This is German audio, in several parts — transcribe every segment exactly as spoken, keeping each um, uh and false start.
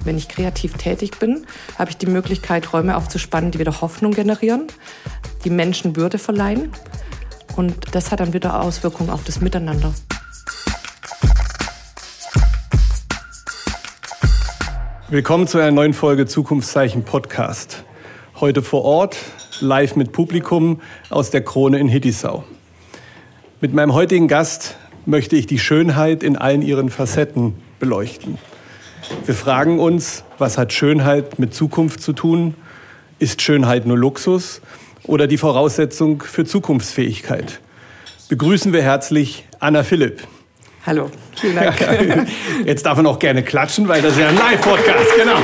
wenn ich kreativ tätig bin, habe ich die Möglichkeit, Räume aufzuspannen, die wieder Hoffnung generieren, die Menschen Würde verleihen. Und das hat dann wieder Auswirkungen auf das Miteinander. Willkommen zu einer neuen Folge Zukunftszeichen Podcast. Heute vor Ort, live mit Publikum aus der Krone in Hittisau. Mit meinem heutigen Gast möchte ich die Schönheit in allen ihren Facetten beleuchten. Wir fragen uns, was hat Schönheit mit Zukunft zu tun? Ist Schönheit nur Luxus oder die Voraussetzung für Zukunftsfähigkeit? Begrüßen wir herzlich Anna Philipp. Hallo, vielen Dank. Jetzt darf man auch gerne klatschen, weil das ist ja ein Live-Podcast, genau.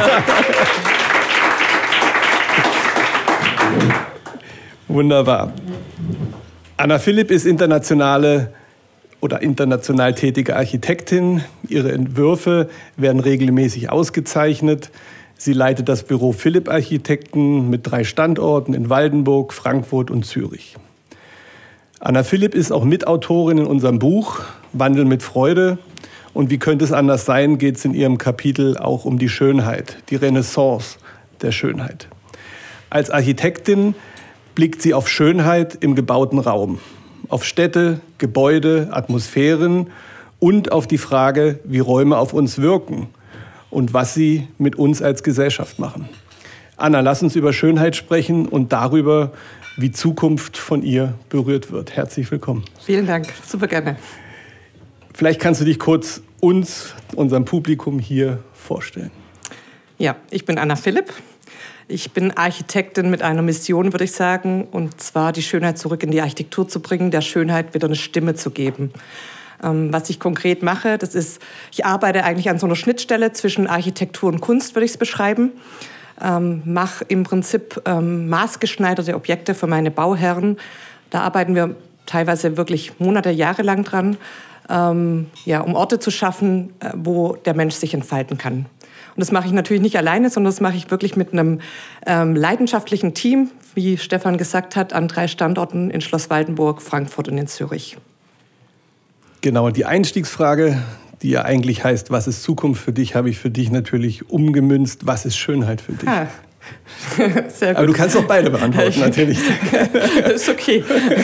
Wunderbar. Anna Philipp ist internationale oder international tätige Architektin. Ihre Entwürfe werden regelmäßig ausgezeichnet. Sie leitet das Büro Philipp Architekten mit drei Standorten in Waldenburg, Frankfurt und Zürich. Anna Philipp ist auch Mitautorin in unserem Buch Wandel mit Freude. Und wie könnte es anders sein, geht es in ihrem Kapitel auch um die Schönheit, die Renaissance der Schönheit. Als Architektin blickt sie auf Schönheit im gebauten Raum, auf Städte, Gebäude, Atmosphären und auf die Frage, wie Räume auf uns wirken und was sie mit uns als Gesellschaft machen. Anna, lass uns über Schönheit sprechen und darüber, wie Zukunft von ihr berührt wird. Herzlich willkommen. Vielen Dank, super gerne. Vielleicht kannst du dich kurz uns, unserem Publikum hier vorstellen. Ja, ich bin Anna Philipp. Ich bin Architektin mit einer Mission, würde ich sagen, und zwar die Schönheit zurück in die Architektur zu bringen, der Schönheit wieder eine Stimme zu geben. Ähm, was ich konkret mache, das ist, ich arbeite eigentlich an so einer Schnittstelle zwischen Architektur und Kunst, würde ich es beschreiben. Ähm, mache im Prinzip ähm, maßgeschneiderte Objekte für meine Bauherren. Da arbeiten wir teilweise wirklich Monate, Jahre lang dran, ähm, ja, um Orte zu schaffen, äh, wo der Mensch sich entfalten kann. Und das mache ich natürlich nicht alleine, sondern das mache ich wirklich mit einem ähm, leidenschaftlichen Team, wie Stefan gesagt hat, an drei Standorten in Schloss Waldenburg, Frankfurt und in Zürich. Genau, die Einstiegsfrage, die ja eigentlich heißt, was ist Zukunft für dich, habe ich für dich natürlich umgemünzt, was ist Schönheit für dich? Ah. Sehr gut. Aber du kannst auch beide beantworten, natürlich. Ist okay.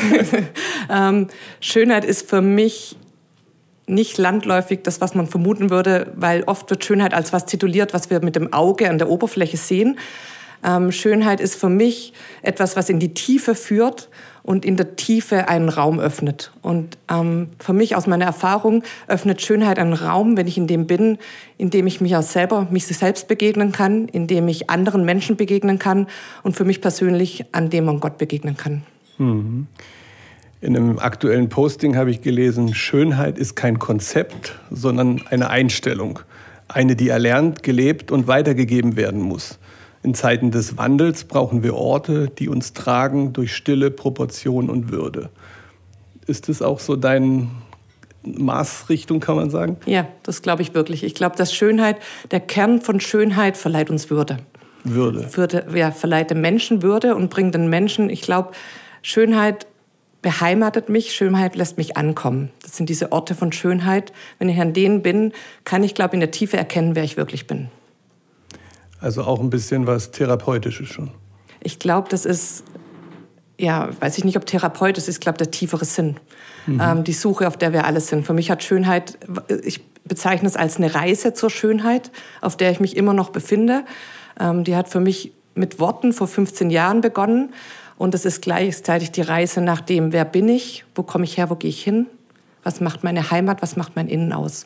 ähm, Schönheit ist für mich nicht landläufig das, was man vermuten würde, weil oft wird Schönheit als was tituliert, was wir mit dem Auge an der Oberfläche sehen. Ähm, Schönheit ist für mich etwas, was in die Tiefe führt und in der Tiefe einen Raum öffnet. Und ähm, für mich, aus meiner Erfahrung, öffnet Schönheit einen Raum, wenn ich in dem bin, in dem ich mich auch selber, mich selbst begegnen kann, in dem ich anderen Menschen begegnen kann und für mich persönlich, an dem man Gott begegnen kann. Mhm. In einem aktuellen Posting habe ich gelesen, Schönheit ist kein Konzept, sondern eine Einstellung. Eine, die erlernt, gelebt und weitergegeben werden muss. In Zeiten des Wandels brauchen wir Orte, die uns tragen durch Stille, Proportion und Würde. Ist das auch so deine Maßrichtung, kann man sagen? Ja, das glaube ich wirklich. Ich glaube, dass Schönheit, der Kern von Schönheit verleiht uns Würde. Würde. Würde, ja, verleiht dem Menschen Würde und bringt den Menschen, ich glaube, Schönheit beheimatet mich, Schönheit lässt mich ankommen. Das sind diese Orte von Schönheit. Wenn ich an denen bin, kann ich, glaube ich, in der Tiefe erkennen, wer ich wirklich bin. Also auch ein bisschen was Therapeutisches schon. Ich glaube, das ist, ja, weiß ich nicht, ob Therapeut ist, ich glaube, der tiefere Sinn. Mhm. Ähm, die Suche, auf der wir alle sind. Für mich hat Schönheit, ich bezeichne es als eine Reise zur Schönheit, auf der ich mich immer noch befinde. Ähm, die hat für mich mit Worten vor fünfzehn Jahren begonnen. Und es ist gleichzeitig die Reise nach dem, wer bin ich, wo komme ich her, wo gehe ich hin, was macht meine Heimat, was macht mein Innen aus.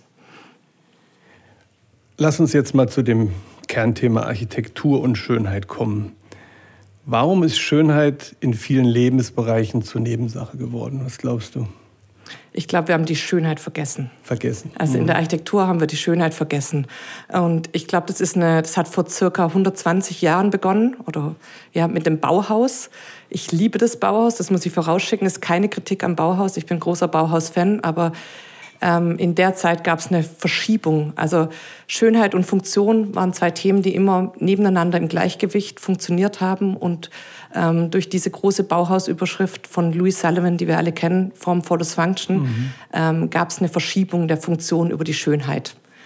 Lass uns jetzt mal zu dem Kernthema Architektur und Schönheit kommen. Warum ist Schönheit in vielen Lebensbereichen zur Nebensache geworden? Was glaubst du? Ich glaube, wir haben die Schönheit vergessen. Vergessen. Also in der Architektur haben wir die Schönheit vergessen. Und ich glaube, das ist eine, das hat vor circa hundertzwanzig Jahren begonnen, oder ja, mit dem Bauhaus. Ich liebe das Bauhaus, das muss ich vorausschicken, das ist keine Kritik am Bauhaus. Ich bin großer Bauhaus-Fan, aber ähm, in der Zeit gab es eine Verschiebung. Also Schönheit und Funktion waren zwei Themen, die immer nebeneinander im Gleichgewicht funktioniert haben. Und ähm, durch diese große Bauhausüberschrift von Louis Sullivan, die wir alle kennen, Form follows Function, mhm. ähm, gab es eine Verschiebung der Funktion über die Schönheit.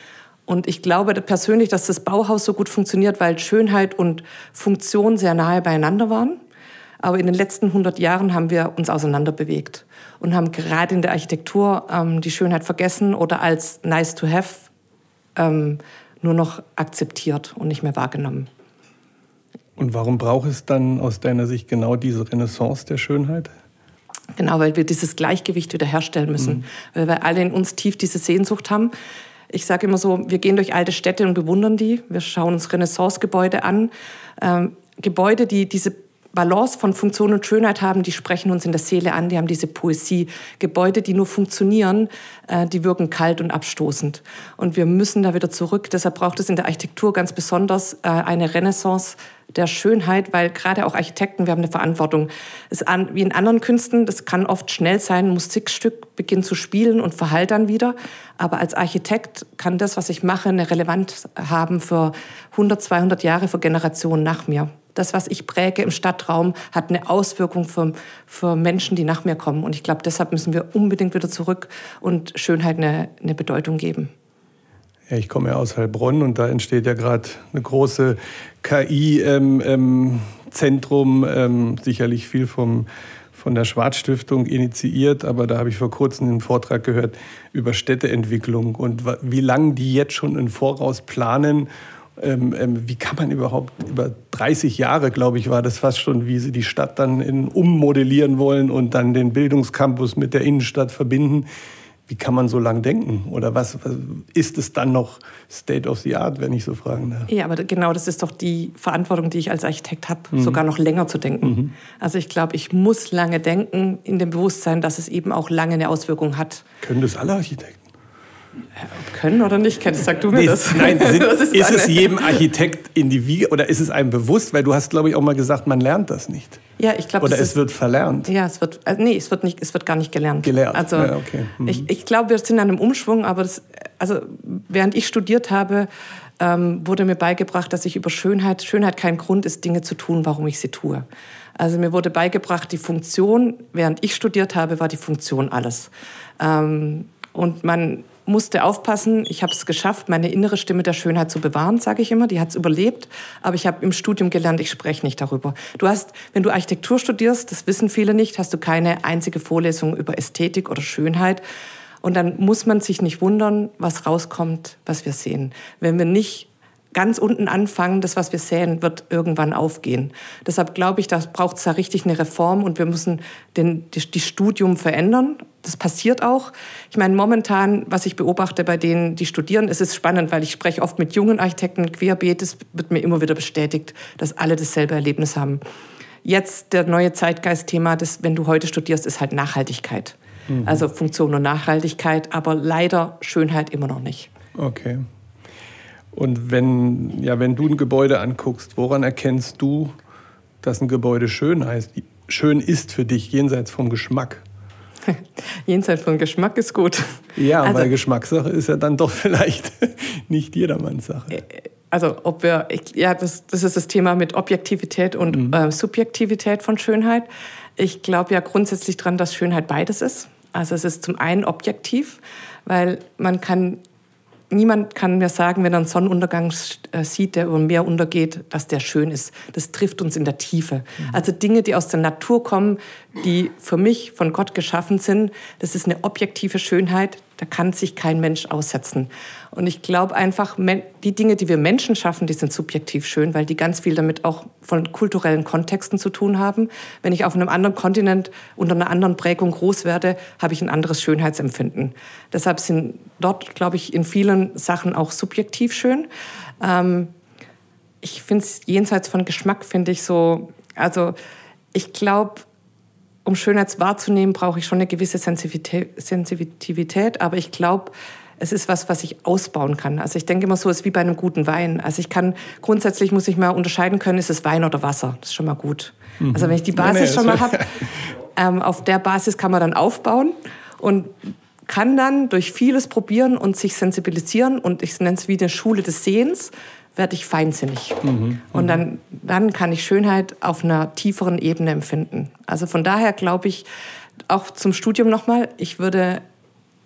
Und ich glaube persönlich, dass das Bauhaus so gut funktioniert, weil Schönheit und Funktion sehr nahe beieinander waren. Aber in den letzten hundert Jahren haben wir uns auseinanderbewegt und haben gerade in der Architektur ähm, die Schönheit vergessen oder als nice to have ähm, nur noch akzeptiert und nicht mehr wahrgenommen. Und warum braucht es dann aus deiner Sicht genau diese Renaissance der Schönheit? Genau, weil wir dieses Gleichgewicht wiederherstellen müssen, mhm. weil wir alle in uns tief diese Sehnsucht haben. Ich sage immer so, wir gehen durch alte Städte und bewundern die. Wir schauen uns Renaissance-Gebäude an. Ähm, Gebäude, die diese Balance von Funktion und Schönheit haben, die sprechen uns in der Seele an, die haben diese Poesie. Gebäude, die nur funktionieren, äh, die wirken kalt und abstoßend. Und wir müssen da wieder zurück. Deshalb braucht es in der Architektur ganz besonders äh, eine Renaissance der Schönheit, weil gerade auch Architekten, wir haben eine Verantwortung. Es ist an, wie in anderen Künsten, das kann oft schnell sein, ein Musikstück beginnt zu spielen und verhallt dann wieder. Aber als Architekt kann das, was ich mache, eine Relevanz haben für hundert, zweihundert Jahre, für Generationen nach mir. Das, was ich präge im Stadtraum, hat eine Auswirkung für, für Menschen, die nach mir kommen. Und ich glaube, deshalb müssen wir unbedingt wieder zurück und Schönheit eine, eine Bedeutung geben. Ja, ich komme ja aus Heilbronn und da entsteht ja gerade eine große K I-Zentrum, ähm, ähm, sicherlich viel vom, von der Schwarz-Stiftung initiiert, aber da habe ich vor kurzem einen Vortrag gehört über Städteentwicklung und wie lange die jetzt schon im Voraus planen. Ähm, ähm, wie kann man überhaupt über dreißig Jahre, glaube ich, war das fast schon, wie sie die Stadt dann in, ummodellieren wollen und dann den Bildungscampus mit der Innenstadt verbinden. Wie kann man so lang denken? Oder was, was ist es dann noch State of the Art, wenn ich so fragen darf? Ja, aber genau das ist doch die Verantwortung, die ich als Architekt habe, mhm. sogar noch länger zu denken. Mhm. Also ich glaube, ich muss lange denken in dem Bewusstsein, dass es eben auch lange eine Auswirkung hat. Können das alle Architekten? Können oder nicht, Ken, sag du mir nee, das. Nein, sind, ist, ist es jedem Architekt in die Wiege oder ist es einem bewusst? Weil du hast, glaube ich, auch mal gesagt, man lernt das nicht. Ja, ich glaube, oder es ist, wird verlernt. Ja, es wird, also nee, es wird nicht, es wird gar nicht gelernt. Gelernt. Also ja, okay. Mhm. ich, ich glaube, wir sind an einem Umschwung, aber das, also während ich studiert habe, ähm, wurde mir beigebracht, dass ich über Schönheit, Schönheit kein Grund ist, Dinge zu tun, warum ich sie tue. Also mir wurde beigebracht, die Funktion, während ich studiert habe, war die Funktion alles. Ähm, und man musste aufpassen, ich habe es geschafft, meine innere Stimme der Schönheit zu bewahren, sage ich immer. Die hat es überlebt, aber ich habe im Studium gelernt, ich spreche nicht darüber. Du hast, wenn du Architektur studierst, das wissen viele nicht, hast du keine einzige Vorlesung über Ästhetik oder Schönheit. Und dann muss man sich nicht wundern, was rauskommt, was wir sehen. Wenn wir nicht ganz unten anfangen, das, was wir sehen, wird irgendwann aufgehen. Deshalb glaube ich, da braucht es da richtig eine Reform und wir müssen den, die, die Studium verändern. Das passiert auch. Ich meine, momentan, was ich beobachte bei denen, die studieren, es ist spannend, weil ich spreche oft mit jungen Architekten, querbeet, es wird mir immer wieder bestätigt, dass alle dasselbe Erlebnis haben. Jetzt der neue Zeitgeist-Thema, das, wenn du heute studierst, ist halt Nachhaltigkeit. Mhm. Also Funktion und Nachhaltigkeit, aber leider Schönheit immer noch nicht. Okay. Und wenn, ja, wenn du ein Gebäude anguckst, woran erkennst du, dass ein Gebäude schön heißt, schön ist für dich, jenseits vom Geschmack? Jenseits vom Geschmack ist gut. Ja, also, weil Geschmackssache ist ja dann doch vielleicht nicht jedermanns Sache. Also ob wir, ja, das, das ist das Thema mit Objektivität und mhm. äh, Subjektivität von Schönheit. Ich glaube ja grundsätzlich daran, dass Schönheit beides ist. Also es ist zum einen objektiv, weil man kann Niemand kann mir sagen, wenn er einen Sonnenuntergang sieht, der über dem Meer untergeht, dass der schön ist. Das trifft uns in der Tiefe. Mhm. Also Dinge, die aus der Natur kommen, die für mich von Gott geschaffen sind, das ist eine objektive Schönheit, da kann sich kein Mensch aussetzen. Und ich glaube einfach, die Dinge, die wir Menschen schaffen, die sind subjektiv schön, weil die ganz viel damit auch von kulturellen Kontexten zu tun haben. Wenn ich auf einem anderen Kontinent unter einer anderen Prägung groß werde, habe ich ein anderes Schönheitsempfinden. Deshalb sind dort, glaube ich, in vielen Sachen auch subjektiv schön. Ähm, ich finde es jenseits von Geschmack, finde ich so, also ich glaube, um Schönheit wahrzunehmen, brauche ich schon eine gewisse Sensitivität, aber ich glaube, es ist was, was ich ausbauen kann. Also ich denke immer so, es ist wie bei einem guten Wein. Also ich kann, grundsätzlich muss ich mal unterscheiden können, ist es Wein oder Wasser. Das ist schon mal gut. Mhm. Also wenn ich die Basis ja, nee, schon mal habe, ähm, auf der Basis kann man dann aufbauen und kann dann durch vieles probieren und sich sensibilisieren und ich nenne es wie eine Schule des Sehens, werde ich feinsinnig. Mhm, und dann, dann kann ich Schönheit auf einer tieferen Ebene empfinden. Also von daher glaube ich, auch zum Studium nochmal, ich würde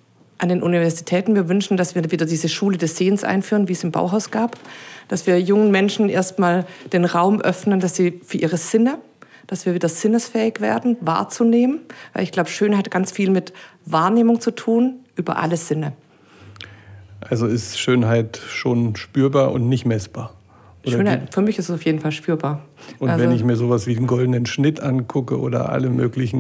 an den Universitäten. Wir wünschen, dass wir wieder diese Schule des Sehens einführen, wie es im Bauhaus gab. Dass wir jungen Menschen erstmal den Raum öffnen, dass sie für ihre Sinne, dass wir wieder sinnesfähig werden, wahrzunehmen. Weil ich glaube, Schönheit hat ganz viel mit Wahrnehmung zu tun, über alle Sinne. Also ist Schönheit schon spürbar und nicht messbar? Oder Schönheit, für mich ist es auf jeden Fall spürbar. Und also, wenn ich mir sowas wie den goldenen Schnitt angucke oder alle möglichen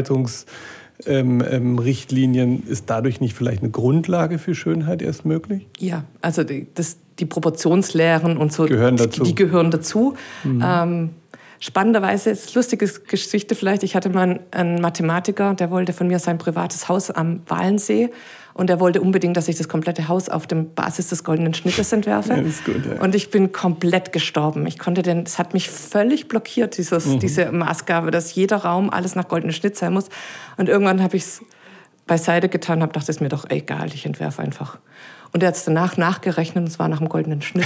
Gestaltungsrichtlinien, ähm, ähm, ist dadurch nicht vielleicht eine Grundlage für Schönheit erst möglich? Ja, also die, das, die Proportionslehren und so, gehören dazu. Die, die gehören dazu. Mhm. Ähm, Spannenderweise, ist lustige Geschichte vielleicht, ich hatte mal einen Mathematiker, der wollte von mir sein privates Haus am Walensee und der wollte unbedingt, dass ich das komplette Haus auf dem Basis des goldenen Schnittes entwerfe. Ja, ist gut, ja. Und ich bin komplett gestorben. Ich konnte den, es hat mich völlig blockiert, dieses, mhm. diese Maßgabe, dass jeder Raum alles nach goldenem Schnitt sein muss. Und irgendwann habe ich es beiseite getan, habe gedacht, es ist mir doch egal, ich entwerfe einfach. Und er hat es danach nachgerechnet und es war nach dem goldenen Schnitt.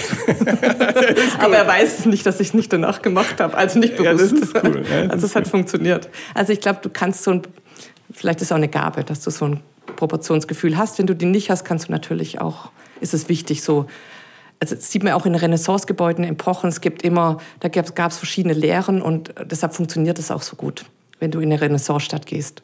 Aber er weiß nicht, dass ich es nicht danach gemacht habe, also nicht bewusst. Ja, das ist cool. Ja, das also es hat cool. funktioniert. Also ich glaube, du kannst so ein, vielleicht ist es auch eine Gabe, dass du so ein Proportionsgefühl hast. Wenn du die nicht hast, kannst du natürlich auch, ist es wichtig so, also das sieht man auch in Renaissance-Gebäuden, in Epochen, es gibt immer, da gab es verschiedene Lehren und deshalb funktioniert es auch so gut, wenn du in eine Renaissance-Stadt gehst.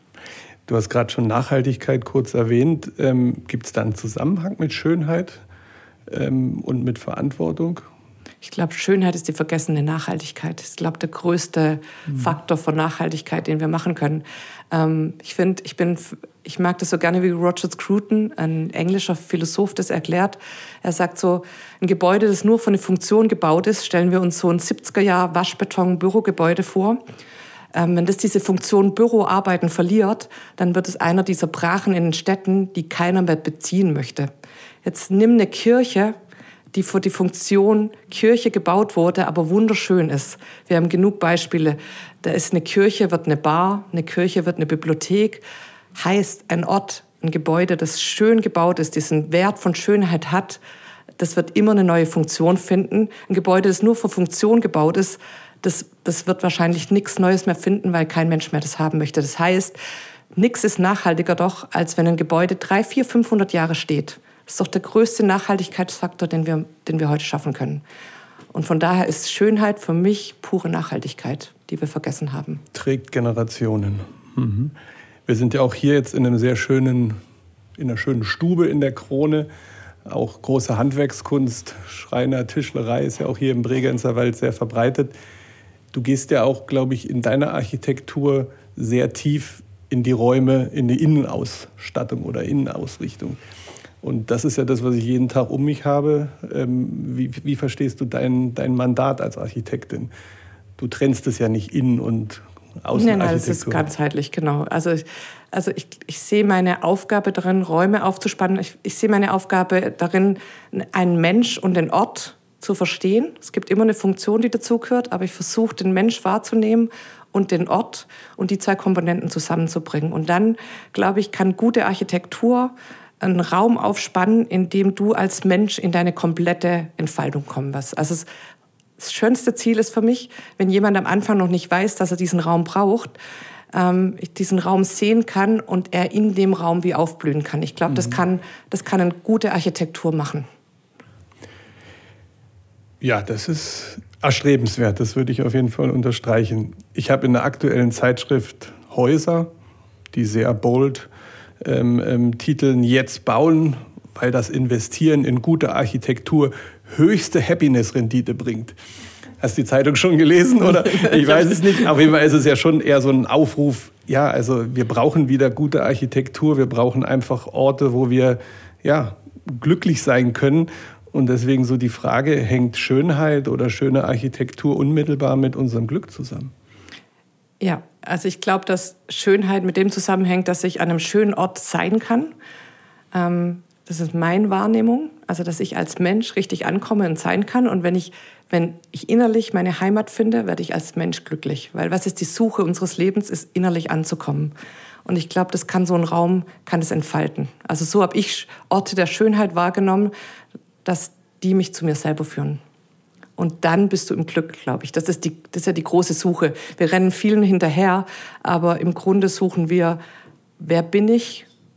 Du hast gerade schon Nachhaltigkeit kurz erwähnt. Ähm, gibt es da einen Zusammenhang mit Schönheit ähm, und mit Verantwortung? Ich glaube, Schönheit ist die vergessene Nachhaltigkeit. Ich glaube, der größte mhm. Faktor von Nachhaltigkeit, den wir machen können. Ähm, ich finde, ich bin, ich mag das so gerne, wie Roger Scruton, ein englischer Philosoph, das erklärt. Er sagt so, ein Gebäude, das nur für eine Funktion gebaut ist, stellen wir uns so ein siebziger-Jahr-Waschbeton-Bürogebäude vor. Ähm, wenn das diese Funktion Büroarbeiten verliert, dann wird es einer dieser Brachen in den Städten, die keiner mehr beziehen möchte. Jetzt nimm eine Kirche, die für die Funktion Kirche gebaut wurde, aber wunderschön ist. Wir haben genug Beispiele. Da ist eine Kirche, wird eine Bar, eine Kirche wird eine Bibliothek. Heißt, ein Ort, ein Gebäude, das schön gebaut ist, diesen Wert von Schönheit hat, das wird immer eine neue Funktion finden. Ein Gebäude, das nur für Funktion gebaut ist, Das, das wird wahrscheinlich nichts Neues mehr finden, weil kein Mensch mehr das haben möchte. Das heißt, nichts ist nachhaltiger doch, als wenn ein Gebäude dreihundert, vierhundert, fünfhundert Jahre steht. Das ist doch der größte Nachhaltigkeitsfaktor, den wir, den wir heute schaffen können. Und von daher ist Schönheit für mich pure Nachhaltigkeit, die wir vergessen haben. Trägt Generationen. Mhm. Wir sind ja auch hier jetzt in einem sehr schönen, in einer schönen Stube in der Krone. Auch große Handwerkskunst, Schreiner, Tischlerei ist ja auch hier im Bregenzer Wald sehr verbreitet. Du gehst ja auch, glaube ich, in deiner Architektur sehr tief in die Räume, in die Innenausstattung oder Innenausrichtung. Und das ist ja das, was ich jeden Tag um mich habe. Wie, wie verstehst du dein, dein Mandat als Architektin? Du trennst es ja nicht Innen- und Außenarchitektur. Nein, nein, das ist ganzheitlich, genau. Also, also ich, ich sehe meine Aufgabe darin, Räume aufzuspannen. Ich, ich sehe meine Aufgabe darin, einen Mensch und den Ort zu verstehen. Es gibt immer eine Funktion, die dazugehört, aber ich versuche, den Mensch wahrzunehmen und den Ort und die zwei Komponenten zusammenzubringen. Und dann, glaube ich, kann gute Architektur einen Raum aufspannen, in dem du als Mensch in deine komplette Entfaltung kommen wirst. Also es, das schönste Ziel ist für mich, wenn jemand am Anfang noch nicht weiß, dass er diesen Raum braucht, ähm, ich diesen Raum sehen kann und er in dem Raum wie aufblühen kann. Ich glaube, mhm. das kann, das kann eine gute Architektur machen. Ja, das ist erstrebenswert, das würde ich auf jeden Fall unterstreichen. Ich habe in der aktuellen Zeitschrift Häuser, die sehr bold ähm, ähm, titeln, jetzt bauen, weil das Investieren in gute Architektur höchste Happiness-Rendite bringt. Hast du die Zeitung schon gelesen, oder? Ich weiß es nicht. Auf jeden Fall ist es ja schon eher so ein Aufruf, ja, also wir brauchen wieder gute Architektur, wir brauchen einfach Orte, wo wir ja, glücklich sein können. Und deswegen so die Frage, hängt Schönheit oder schöne Architektur unmittelbar mit unserem Glück zusammen? Ja, also ich glaube, dass Schönheit mit dem zusammenhängt, dass ich an einem schönen Ort sein kann. Ähm, das ist meine Wahrnehmung, also dass ich als Mensch richtig ankomme und sein kann. Und wenn ich, wenn ich innerlich meine Heimat finde, werde ich als Mensch glücklich. Weil was ist die Suche unseres Lebens, ist innerlich anzukommen. Und ich glaube, das kann so ein Raum, kann das entfalten. Also so habe ich Orte der Schönheit wahrgenommen, dass die mich zu mir selber führen. Und dann bist du im Glück, glaube ich. Das ist, die, das ist ja die große Suche. Wir rennen vielen hinterher, aber im Grunde suchen wir, wer bin ich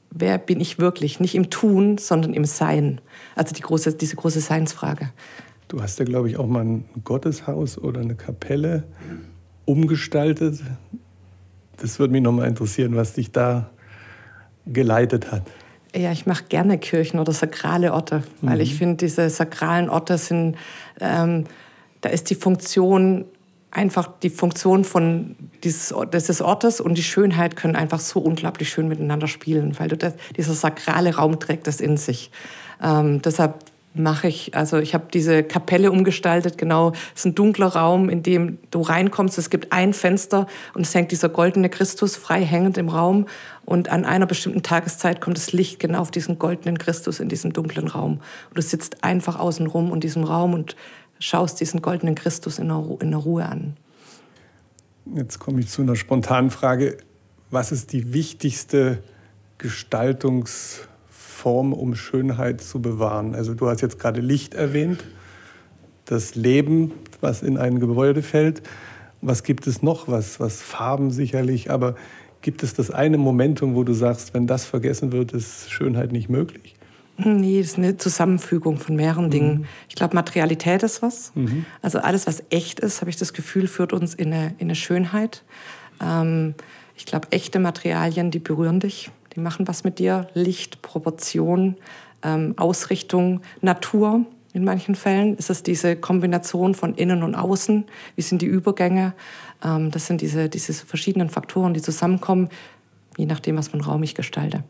wer bin ich wirklich? Nicht im Tun, sondern im Sein. Also die große, diese große Seinsfrage. Du hast ja, glaube ich, auch mal ein Gotteshaus oder eine Kapelle umgestaltet. Das würde mich noch mal interessieren, was dich da geleitet hat. Ja, ich mache gerne Kirchen oder sakrale Orte, mhm. weil ich finde, diese sakralen Orte sind, ähm, da ist die Funktion, einfach die Funktion von dieses, dieses Ortes und die Schönheit können einfach so unglaublich schön miteinander spielen, weil du das, dieser sakrale Raum trägt das in sich. Ähm, deshalb mache ich, also ich habe diese Kapelle umgestaltet, genau, es ist ein dunkler Raum, in dem du reinkommst, es gibt ein Fenster und es hängt dieser goldene Christus frei hängend im Raum und an einer bestimmten Tageszeit kommt das Licht genau auf diesen goldenen Christus in diesem dunklen Raum. Und du sitzt einfach außen rum in diesem Raum und schaust diesen goldenen Christus in der, Ru- in der Ruhe an. Jetzt komme ich zu einer spontanen Frage. Was ist die wichtigste Gestaltungsform, um Schönheit zu bewahren? Also du hast jetzt gerade Licht erwähnt, das Leben, was in ein Gebäude fällt. Was gibt es noch? Was, was Farben sicherlich, aber gibt es das eine Momentum, wo du sagst, wenn das vergessen wird, ist Schönheit nicht möglich? Nee, das ist eine Zusammenfügung von mehreren Dingen. Mhm. Ich glaube, Materialität ist was. Mhm. Also alles, was echt ist, habe ich das Gefühl, führt uns in eine, in eine Schönheit. Ähm, ich glaube, echte Materialien, die berühren dich, die machen was mit dir. Licht, Proportion, ähm, Ausrichtung, Natur. In manchen Fällen ist es diese Kombination von Innen und Außen. Wie sind die Übergänge? Ähm, das sind diese, diese verschiedenen Faktoren, die zusammenkommen, je nachdem, was für einen Raum ich gestalte.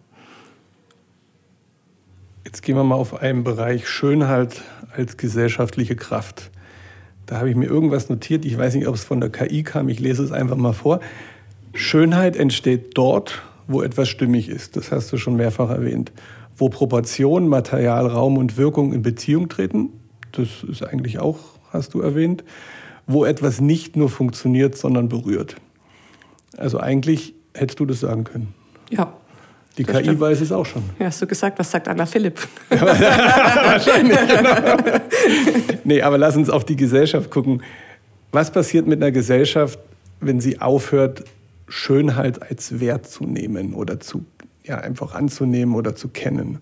Jetzt gehen wir mal auf einen Bereich Schönheit als gesellschaftliche Kraft. Da habe ich mir irgendwas notiert. Ich weiß nicht, ob es von der K I kam. Ich lese es einfach mal vor. Schönheit entsteht dort, wo etwas stimmig ist. Das hast du schon mehrfach erwähnt. Wo Proportion, Material, Raum und Wirkung in Beziehung treten. Das ist eigentlich auch, hast du erwähnt. Wo etwas nicht nur funktioniert, sondern berührt. Also eigentlich hättest du das sagen können. Ja. Die K I stimmt. Weiß es auch schon. Ja, hast du gesagt, was sagt Anna Philipp? Wahrscheinlich, genau. Nee, aber lass uns auf die Gesellschaft gucken. Was passiert mit einer Gesellschaft, wenn sie aufhört, Schönheit als Wert zu nehmen oder zu, ja, einfach anzunehmen oder zu kennen?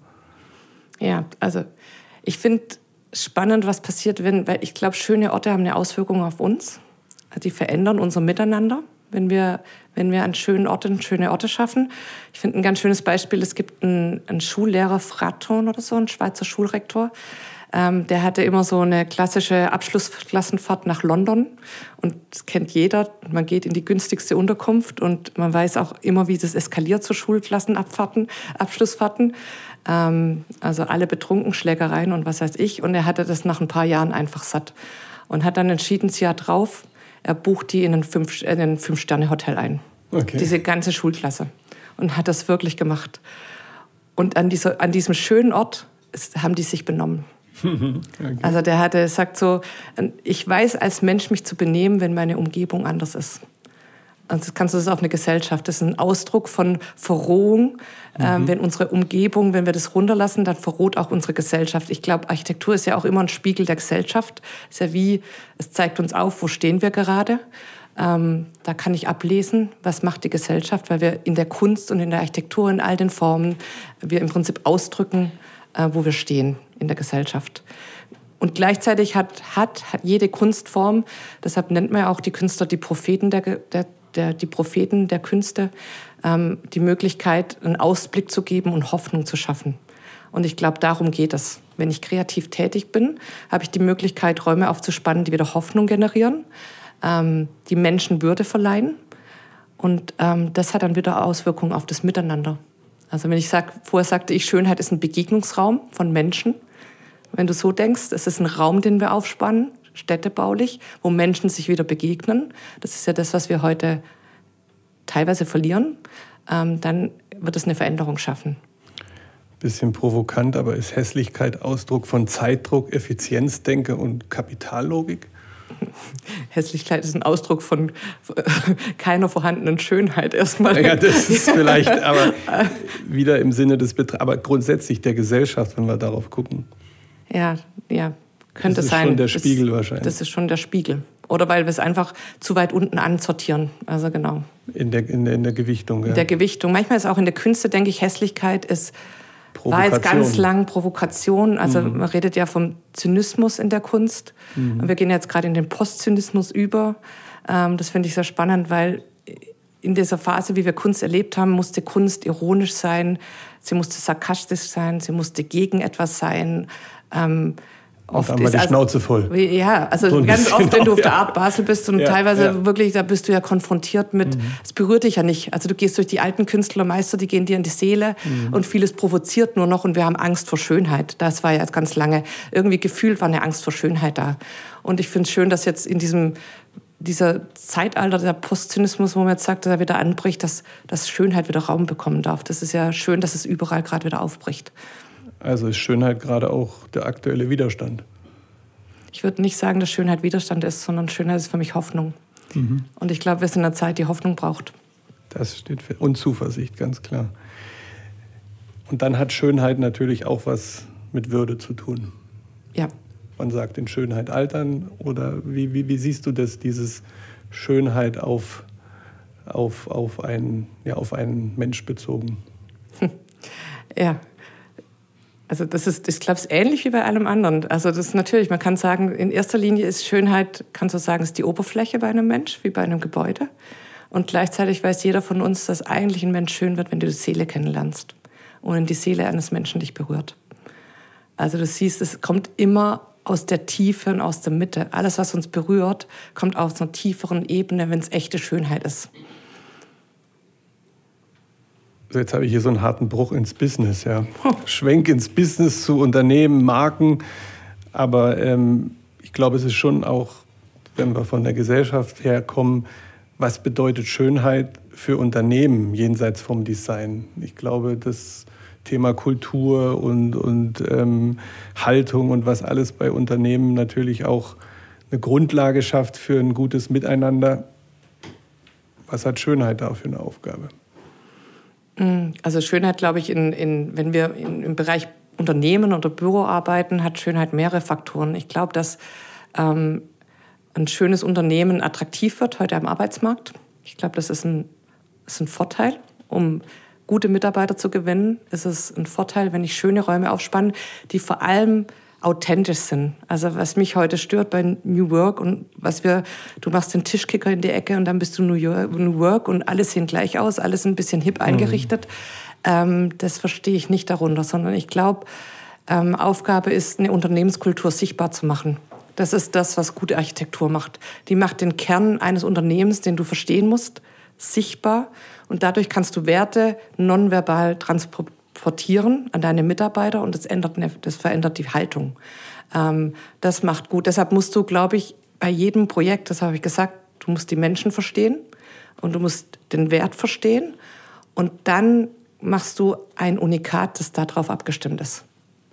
Ja, also ich finde spannend, was passiert, wenn, weil ich glaube, schöne Orte haben eine Auswirkung auf uns. Die verändern unser Miteinander. Wenn wir, wenn wir an schönen Orten schöne Orte schaffen. Ich finde ein ganz schönes Beispiel, es gibt einen, einen Schullehrer, Fraton oder so, ein Schweizer Schulrektor, ähm, der hatte immer so eine klassische Abschlussklassenfahrt nach London und das kennt jeder, man geht in die günstigste Unterkunft und man weiß auch immer, wie das eskaliert zu Schulklassenabfahrten, Abschlussfahrten, ähm, also alle betrunken, Schlägereien und was weiß ich, und er hatte das nach ein paar Jahren einfach satt und hat dann entschieden, das Jahr drauf, er bucht die in ein Fünf, in ein Fünf-Sterne-Hotel ein. Okay. Diese ganze Schulklasse. Und hat das wirklich gemacht. Und an, dieser, an diesem schönen Ort ist, haben die sich benommen. Okay. Also der hatte sagt so, ich weiß als Mensch mich zu benehmen, wenn meine Umgebung anders ist. Also das kannst du das auf eine Gesellschaft. Das ist ein Ausdruck von Verrohung. Mhm. Ähm, wenn unsere Umgebung, wenn wir das runterlassen, dann verroht auch unsere Gesellschaft. Ich glaube, Architektur ist ja auch immer ein Spiegel der Gesellschaft. Es ist ja wie, es zeigt uns auf, wo stehen wir gerade. Ähm, da kann ich ablesen, was macht die Gesellschaft, weil wir in der Kunst und in der Architektur, in all den Formen, wir im Prinzip ausdrücken, äh, wo wir stehen in der Gesellschaft. Und gleichzeitig hat, hat, hat jede Kunstform, deshalb nennt man ja auch die Künstler die Propheten der, der Der, die Propheten der Künste, ähm, die Möglichkeit, einen Ausblick zu geben und Hoffnung zu schaffen. Und ich glaube, darum geht es. Wenn ich kreativ tätig bin, habe ich die Möglichkeit, Räume aufzuspannen, die wieder Hoffnung generieren, ähm, die Menschen Würde verleihen. Und ähm, das hat dann wieder Auswirkungen auf das Miteinander. Also wenn ich sag, vorher sagte ich, Schönheit ist ein Begegnungsraum von Menschen. Wenn du so denkst, es ist ein Raum, den wir aufspannen, städtebaulich, wo Menschen sich wieder begegnen. Das ist ja das, was wir heute teilweise verlieren. Ähm, dann wird es eine Veränderung schaffen. Bisschen provokant, aber ist Hässlichkeit Ausdruck von Zeitdruck, Effizienzdenke und Kapitallogik? Hässlichkeit ist ein Ausdruck von keiner vorhandenen Schönheit erstmal. Ja, das ist vielleicht aber wieder im Sinne des Betrachters, aber grundsätzlich der Gesellschaft, wenn wir darauf gucken. Ja, ja. Könnte das ist sein. schon der Spiegel das, wahrscheinlich. Das ist schon der Spiegel. Oder weil wir es einfach zu weit unten ansortieren. Also genau. In der, in der, in der Gewichtung, ja. In der Gewichtung. Manchmal ist auch in der Künste, denke ich, Hässlichkeit ist, war jetzt ganz lang Provokation. Also mhm. man redet ja vom Zynismus in der Kunst. Mhm. Und wir gehen jetzt gerade in den Postzynismus über. Ähm, das finde ich sehr spannend, weil in dieser Phase, wie wir Kunst erlebt haben, musste Kunst ironisch sein, sie musste sarkastisch sein, sie musste gegen etwas sein. Ähm, oft und dann ist die Schnauze voll. Ja, also so ganz oft, genau, wenn du auf ja. der Art Basel bist und ja, teilweise ja. wirklich, da bist du ja konfrontiert mit, es mhm. berührt dich ja nicht. Also du gehst durch die alten Künstlermeister, die gehen dir in die Seele mhm. und vieles provoziert nur noch und wir haben Angst vor Schönheit. Das war ja jetzt ganz lange, irgendwie gefühlt war eine Angst vor Schönheit da. Und ich finde es schön, dass jetzt in diesem dieser Zeitalter, der Postzynismus, wo man jetzt sagt, dass er wieder anbricht, dass, dass Schönheit wieder Raum bekommen darf. Das ist ja schön, dass es überall gerade wieder aufbricht. Also ist Schönheit gerade auch der aktuelle Widerstand? Ich würde nicht sagen, dass Schönheit Widerstand ist, sondern Schönheit ist für mich Hoffnung. Mhm. Und ich glaube, wir sind in einer Zeit, die Hoffnung braucht. Das steht für und Zuversicht, ganz klar. Und dann hat Schönheit natürlich auch was mit Würde zu tun. Ja. Man sagt in Schönheit altern, oder wie, wie, wie siehst du das, dieses Schönheit auf, auf, auf, einen, ja, auf einen Mensch bezogen? Ja, also das ist, ich glaube, es ist ähnlich wie bei allem anderen. Also das ist natürlich, man kann sagen, in erster Linie ist Schönheit, kannst du sagen, ist die Oberfläche bei einem Mensch, wie bei einem Gebäude. Und gleichzeitig weiß jeder von uns, dass eigentlich ein Mensch schön wird, wenn du die Seele kennenlernst und in die Seele eines Menschen dich berührt. Also du siehst, es kommt immer aus der Tiefe und aus der Mitte. Alles, was uns berührt, kommt aus einer tieferen Ebene, wenn es echte Schönheit ist. Jetzt habe ich hier so einen harten Bruch ins Business, ja. Schwenk ins Business zu Unternehmen, Marken. Aber ähm, ich glaube, es ist schon auch, wenn wir von der Gesellschaft herkommen, was bedeutet Schönheit für Unternehmen jenseits vom Design? Ich glaube, das Thema Kultur und, und ähm, Haltung und was alles bei Unternehmen natürlich auch eine Grundlage schafft für ein gutes Miteinander. Was hat Schönheit da für eine Aufgabe? Also Schönheit, glaube ich, in, in, wenn wir in, im Bereich Unternehmen oder Büro arbeiten, hat Schönheit mehrere Faktoren. Ich glaube, dass ähm, ein schönes Unternehmen attraktiv wird heute am Arbeitsmarkt. Ich glaube, das ist ein, ist ein Vorteil, um gute Mitarbeiter zu gewinnen. Es ist ein Vorteil, wenn ich schöne Räume aufspanne, die vor allem authentisch sind. Also was mich heute stört bei New Work und was wir, du machst den Tischkicker in die Ecke und dann bist du New, York, New Work und alles sehen gleich aus, alles ein bisschen hip eingerichtet. Mhm. Ähm, das verstehe ich nicht darunter, sondern ich glaube, ähm, Aufgabe ist, eine Unternehmenskultur sichtbar zu machen. Das ist das, was gute Architektur macht. Die macht den Kern eines Unternehmens, den du verstehen musst, sichtbar. Und dadurch kannst du Werte nonverbal transportieren an deine Mitarbeiter und das, ändert, das verändert die Haltung. Ähm, das macht gut. Deshalb musst du, glaube ich, bei jedem Projekt, das habe ich gesagt, du musst die Menschen verstehen und du musst den Wert verstehen und dann machst du ein Unikat, das darauf abgestimmt ist.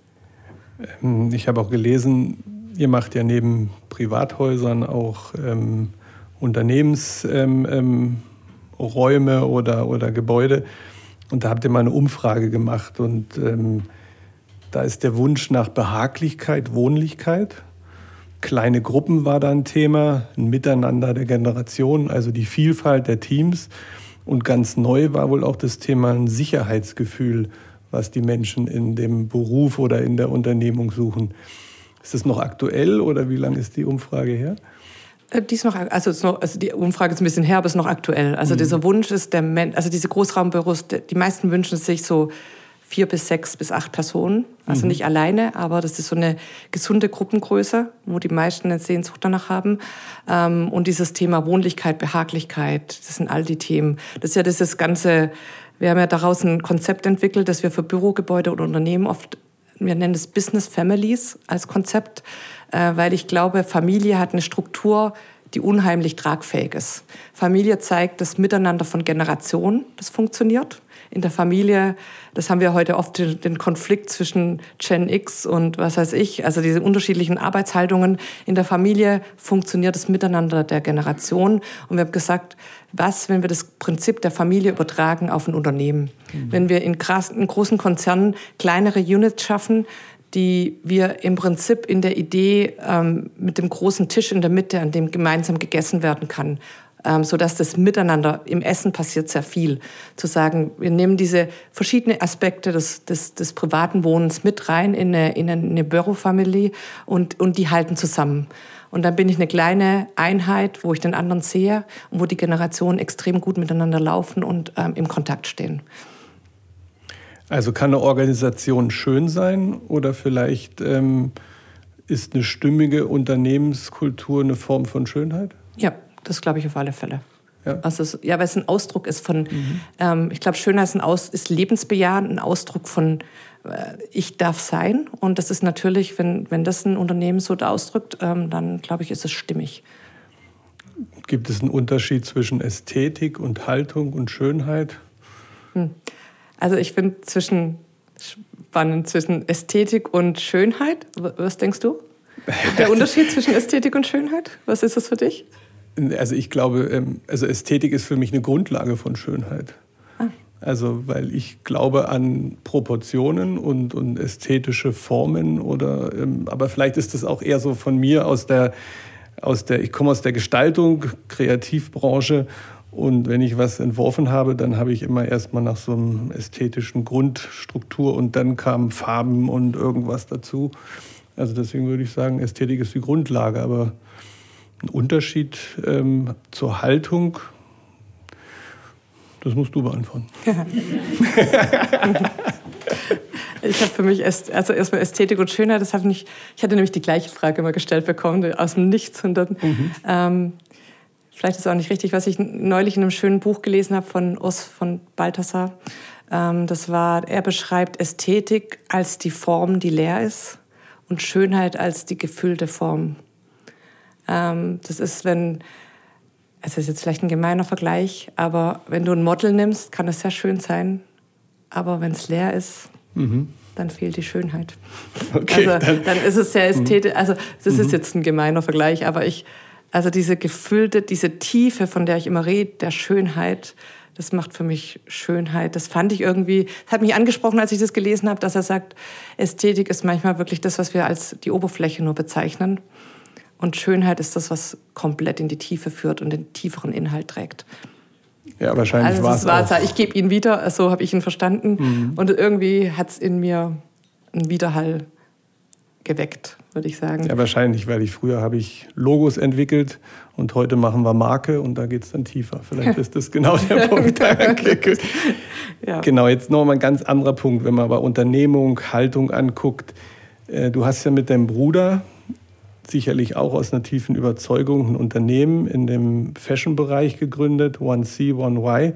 Ich habe auch gelesen, ihr macht ja neben Privathäusern auch ähm, Unternehmensräume ähm, ähm, oder, oder Gebäude. Und da habt ihr mal eine Umfrage gemacht. Und ähm, da ist der Wunsch nach Behaglichkeit, Wohnlichkeit. Kleine Gruppen war da ein Thema, ein Miteinander der Generationen, also die Vielfalt der Teams. Und ganz neu war wohl auch das Thema ein Sicherheitsgefühl, was die Menschen in dem Beruf oder in der Unternehmung suchen. Ist das noch aktuell oder wie lange ist die Umfrage her? Die ist noch, also, ist noch, also die Umfrage ist ein bisschen her, aber ist noch aktuell. Also mhm. dieser Wunsch ist der Mensch, also diese Großraumbüros, die meisten wünschen sich so vier bis sechs bis acht Personen, also mhm. nicht alleine, aber das ist so eine gesunde Gruppengröße, wo die meisten eine Sehnsucht danach haben. Und dieses Thema Wohnlichkeit, Behaglichkeit, das sind all die Themen. Das ist ja dieses ganze, wir haben ja daraus ein Konzept entwickelt, das wir für Bürogebäude oder Unternehmen oft, wir nennen es Business Families als Konzept, weil ich glaube, Familie hat eine Struktur, die unheimlich tragfähig ist. Familie zeigt das Miteinander von Generationen, das funktioniert. In der Familie, das haben wir heute oft den Konflikt zwischen Gen X und was weiß ich, also diese unterschiedlichen Arbeitshaltungen. In der Familie funktioniert das Miteinander der Generation. Und wir haben gesagt, was, wenn wir das Prinzip der Familie übertragen auf ein Unternehmen? Mhm. Wenn wir in, krass, in großen Konzernen kleinere Units schaffen, die wir im Prinzip in der Idee ähm, mit dem großen Tisch in der Mitte, an dem gemeinsam gegessen werden kann, ähm, sodass das Miteinander im Essen passiert sehr viel. Zu sagen, wir nehmen diese verschiedenen Aspekte des, des, des privaten Wohnens mit rein in eine, in eine Bürofamilie und, und die halten zusammen. Und dann bin ich eine kleine Einheit, wo ich den anderen sehe und wo die Generationen extrem gut miteinander laufen und ähm, im Kontakt stehen. Also kann eine Organisation schön sein oder vielleicht ähm, ist eine stimmige Unternehmenskultur eine Form von Schönheit? Ja, das glaube ich auf alle Fälle. Ja, also es, ja weil es ein Ausdruck ist von, mhm. ähm, ich glaube, Schönheit ist, ein Aus, ist lebensbejahend, ein Ausdruck von äh, ich darf sein. Und das ist natürlich, wenn, wenn das ein Unternehmen so ausdrückt, ähm, dann glaube ich, ist es stimmig. Gibt es einen Unterschied zwischen Ästhetik und Haltung und Schönheit? Hm. Also ich finde zwischen spannend zwischen Ästhetik und Schönheit. Was denkst du? Der Unterschied zwischen Ästhetik und Schönheit? Was ist das für dich? Also ich glaube, also Ästhetik ist für mich eine Grundlage von Schönheit. Ah. Also weil ich glaube an Proportionen und, und ästhetische Formen oder aber vielleicht ist das auch eher so von mir aus der aus der ich komme aus der Gestaltung, Kreativbranche. Und wenn ich was entworfen habe, dann habe ich immer erstmal nach so einem ästhetischen Grundstruktur und dann kamen Farben und irgendwas dazu. Also deswegen würde ich sagen, Ästhetik ist die Grundlage. Aber ein Unterschied ähm, zur Haltung, das musst du beantworten. Ich habe für mich erst, also erstmal Ästhetik und Schönheit, das hat nicht, ich hatte nämlich die gleiche Frage mal gestellt bekommen, aus dem Nichts. Und dann, mhm. ähm, vielleicht ist es auch nicht richtig, was ich neulich in einem schönen Buch gelesen habe von Urs von Balthasar. Ähm, das war, er beschreibt Ästhetik als die Form, die leer ist und Schönheit als die gefüllte Form. Ähm, das ist, wenn, es ist jetzt vielleicht ein gemeiner Vergleich, aber wenn du ein Model nimmst, kann es sehr schön sein, aber wenn es leer ist, mhm. dann fehlt die Schönheit. Okay, also dann, dann ist es sehr ästhetisch. Also das mhm. ist jetzt ein gemeiner Vergleich, aber ich Also diese gefüllte, diese Tiefe, von der ich immer rede, der Schönheit, das macht für mich Schönheit. Das fand ich irgendwie, das hat mich angesprochen, als ich das gelesen habe, dass er sagt, Ästhetik ist manchmal wirklich das, was wir als die Oberfläche nur bezeichnen. Und Schönheit ist das, was komplett in die Tiefe führt und den tieferen Inhalt trägt. Ja, wahrscheinlich also war es auch. Ich gebe ihn wieder, so habe ich ihn verstanden. Mhm. Und irgendwie hat es in mir einen Widerhall geweckt, würde ich sagen. Ja, wahrscheinlich, weil ich früher habe ich Logos entwickelt und heute machen wir Marke und da geht es dann tiefer. Vielleicht ist das genau der Punkt. Ja. Genau, jetzt noch mal ein ganz anderer Punkt, wenn man aber Unternehmung, Haltung anguckt. Du hast ja mit deinem Bruder sicherlich auch aus einer tiefen Überzeugung ein Unternehmen in dem Fashion-Bereich gegründet, One C, One Y.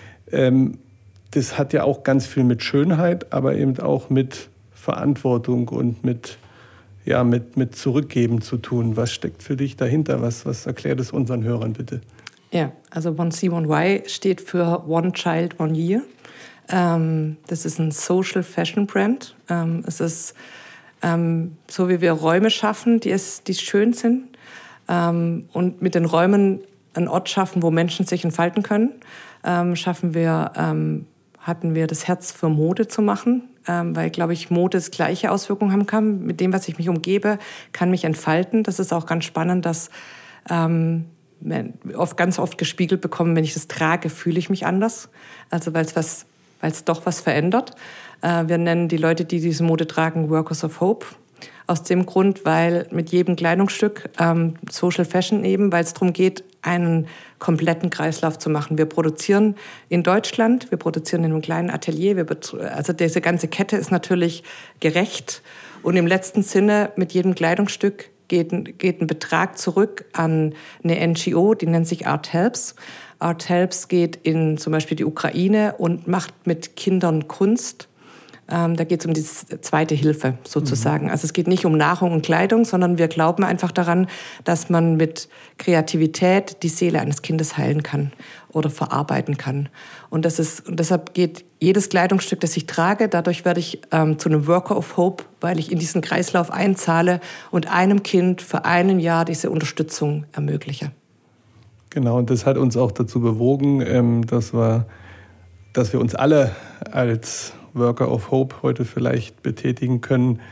Das hat ja auch ganz viel mit Schönheit, aber eben auch mit Verantwortung und mit Ja, mit, mit Zurückgeben zu tun. Was steckt für dich dahinter? Was, was erklärt es unseren Hörern bitte? Ja, also One C, One Y steht für One Child, One Year. Ähm, das ist ein Social Fashion Brand. Ähm, es ist ähm, so, wie wir Räume schaffen, die, es, die schön sind. Ähm, und mit den Räumen einen Ort schaffen, wo Menschen sich entfalten können. Ähm, schaffen wir, ähm, hatten wir das Herz für Mode zu machen. Ähm, weil, glaube ich, Mode das gleiche Auswirkungen haben kann. Mit dem, was ich mich umgebe, kann mich entfalten. Das ist auch ganz spannend, dass ähm, oft, ganz oft gespiegelt bekommen, wenn ich das trage, fühle ich mich anders. Also weil es was, weil es doch was verändert. Äh, wir nennen die Leute, die diese Mode tragen, Workers of Hope. Aus dem Grund, weil mit jedem Kleidungsstück, ähm, Social Fashion eben, weil es darum geht, einen kompletten Kreislauf zu machen. Wir produzieren in Deutschland, wir produzieren in einem kleinen Atelier. Wir also diese ganze Kette ist natürlich gerecht. Und im letzten Sinne, mit jedem Kleidungsstück geht, geht ein Betrag zurück an eine N G O, die nennt sich Art Helps. Art Helps geht in zum Beispiel die Ukraine und macht mit Kindern Kunst. Ähm, da geht es um die zweite Hilfe sozusagen. Mhm. Also es geht nicht um Nahrung und Kleidung, sondern wir glauben einfach daran, dass man mit Kreativität die Seele eines Kindes heilen kann oder verarbeiten kann. Und, das ist, und deshalb geht jedes Kleidungsstück, das ich trage, dadurch werde ich ähm, zu einem Worker of Hope, weil ich in diesen Kreislauf einzahle und einem Kind für ein Jahr diese Unterstützung ermögliche. Genau, und das hat uns auch dazu bewogen, ähm, dass wir, dass wir uns alle als Worker of Hope heute vielleicht betätigen können,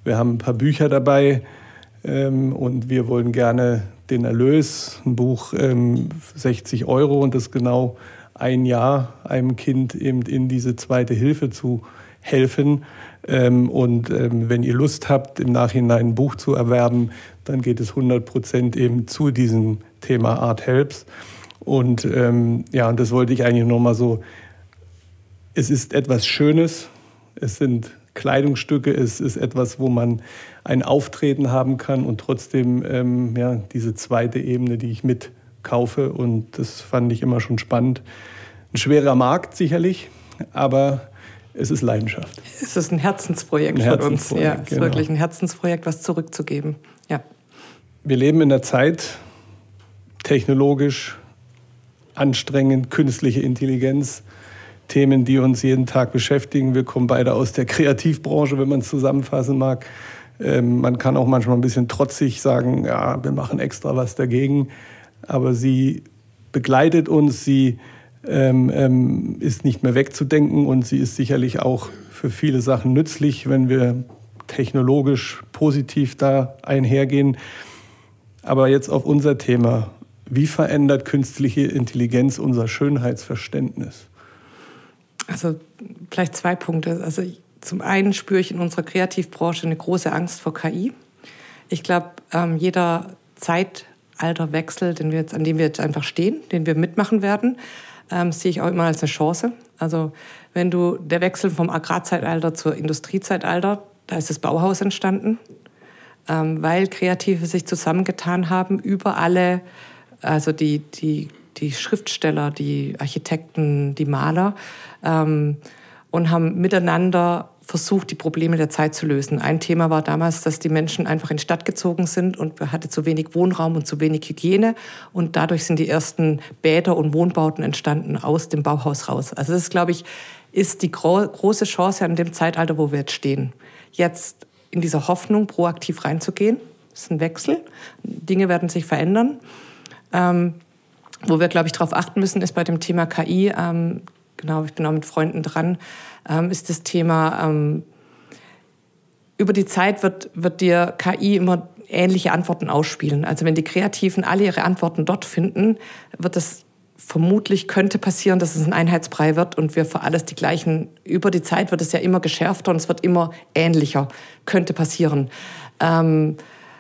Wir haben ein paar Bücher dabei ähm, und wir wollen gerne den Erlös, ein Buch ähm, sechzig Euro und das genau ein Jahr einem Kind eben in diese zweite Hilfe zu helfen. Ähm, und ähm, wenn ihr Lust habt, im Nachhinein ein Buch zu erwerben, dann geht es hundert Prozent eben zu diesem Thema Art Helps. Und ähm, ja, und das wollte ich eigentlich nochmal so, es ist etwas Schönes, es sind Kleidungsstücke, es ist etwas, wo man ein Auftreten haben kann und trotzdem ähm, ja, diese zweite Ebene, die ich mitkaufe. Und das fand ich immer schon spannend. Ein schwerer Markt sicherlich, aber es ist Leidenschaft. Es ist ein Herzensprojekt, ein Herzensprojekt von uns. Ja, es ist genau. wirklich ein Herzensprojekt, was zurückzugeben. Ja. Wir leben in einer Zeit, technologisch anstrengend, künstliche Intelligenz, Themen, die uns jeden Tag beschäftigen. Wir kommen beide aus der Kreativbranche, wenn man es zusammenfassen mag. Ähm, man kann auch manchmal ein bisschen trotzig sagen, ja, wir machen extra was dagegen. Aber sie begleitet uns, sie ähm, ähm, ist nicht mehr wegzudenken und sie ist sicherlich auch für viele Sachen nützlich, wenn wir technologisch positiv da einhergehen. Aber jetzt auf unser Thema. Wie verändert künstliche Intelligenz unser Schönheitsverständnis? Also vielleicht zwei Punkte. Also zum einen spüre ich in unserer Kreativbranche eine große Angst vor K I. Ich glaube, ähm, jeder Zeitalterwechsel, den wir jetzt, an dem wir jetzt einfach stehen, den wir mitmachen werden, ähm, sehe ich auch immer als eine Chance. Also wenn du der Wechsel vom Agrarzeitalter zur Industriezeitalter, da ist das Bauhaus entstanden, ähm, weil Kreative sich zusammengetan haben über alle, also die die die Schriftsteller, die Architekten, die Maler ähm, und haben miteinander versucht, die Probleme der Zeit zu lösen. Ein Thema war damals, dass die Menschen einfach in die Stadt gezogen sind und wir hatten zu wenig Wohnraum und zu wenig Hygiene und dadurch sind die ersten Bäder und Wohnbauten entstanden aus dem Bauhaus raus. Also das, glaube ich, ist die gro- große Chance an dem Zeitalter, wo wir jetzt stehen. Jetzt in dieser Hoffnung proaktiv reinzugehen. Das ist ein Wechsel. Dinge werden sich verändern. Ähm, Wo wir, glaube ich, darauf achten müssen, ist bei dem Thema K I, ähm, genau, ich bin auch mit Freunden dran, ähm, ist das Thema, ähm, über die Zeit wird, wird dir K I immer ähnliche Antworten ausspielen. Also wenn die Kreativen alle ihre Antworten dort finden, wird es vermutlich, könnte passieren, dass es ein Einheitsbrei wird und wir für alles die gleichen, über die Zeit wird es ja immer geschärfter und es wird immer ähnlicher, könnte passieren. Ähm,